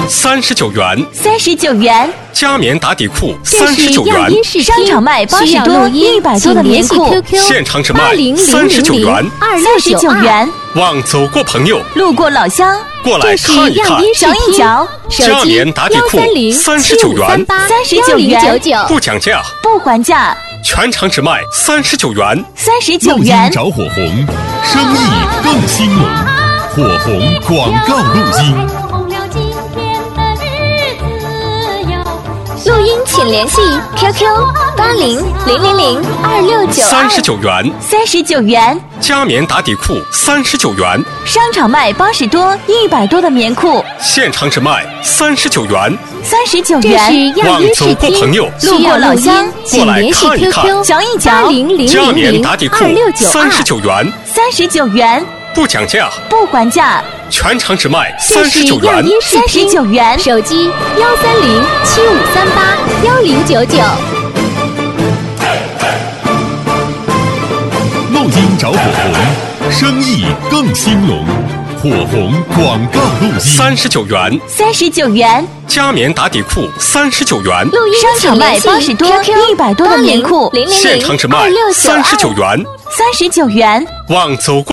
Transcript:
39元 ，39元。 加棉打底裤这是 39 样元， 音视商场卖80多、100多的棉裤， 现场只卖39元 ，39元。 望走过朋友路过老乡， 过来看一看， 瞧一瞧。 加棉打底裤39元 ，39元， 不讲价， 不还价， 全场只卖39元 ，39元。 找火红，生意更兴隆。火红广告录音。 录音请联系 QQ8000026929，39 元 ，39元。 加棉打底裤39元， 商场卖80多、100多的棉裤， 现场只卖39元 ，39 元。这是样音视听， 路过老乡， 过来看一看， 瞧一瞧。 加棉打底裤39元 ，39元， 不讲价， 不还价， 全场只卖 39元 ，39元。 手机13075381099。 录音找火红，生意更兴隆。火红广告录音。 39元 ，39元。 加棉打底裤39元， 商场卖80多、100多的棉裤， 现场只卖39元 ，39元。 望走过